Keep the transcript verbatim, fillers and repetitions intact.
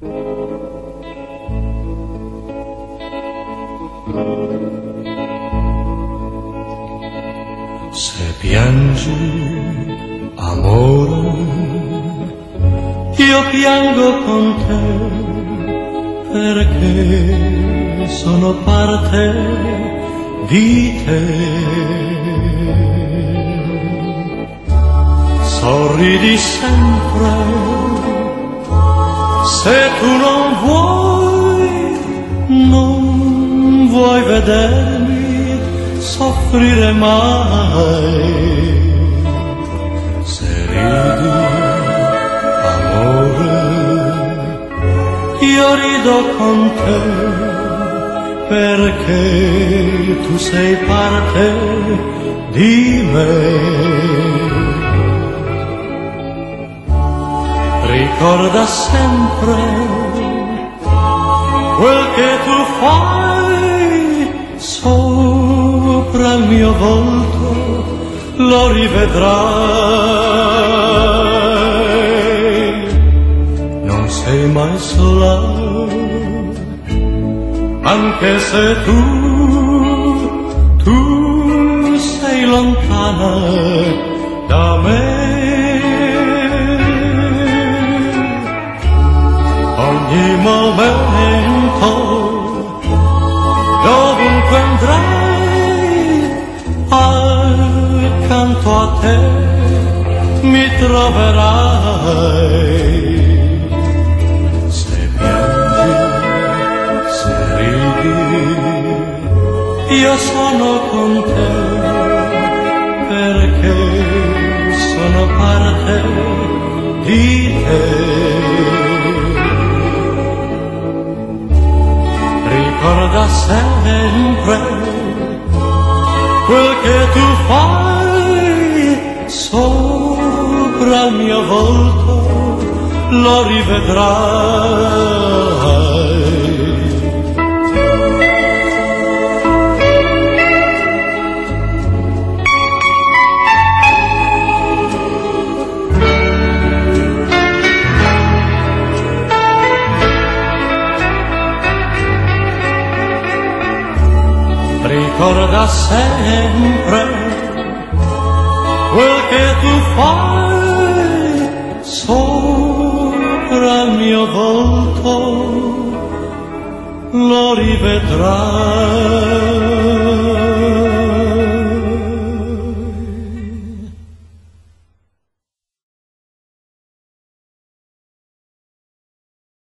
Se piangi, amore, io piango con te, perché sono parte di te. Sorridi sempre, se tu non vuoi, non vuoi vedermi soffrire mai. Se ridi, amore, io rido con te, perché tu sei parte di me. Ricorda sempre quel che tu fai sopra il mio volto, lo rivedrai. Non sei mai sola, anche se tu, tu sei lontana da me. Ogni momento, dovunque andrai, accanto a te mi troverai. Se piangi, se ridi, io sono con te, perché sono parte di te. Ricorda sempre quel che tu fai sopra il mio volto, lo rivedrai. Ricorda sempre quel che tu fai sopra il mio volto, lo rivedrai.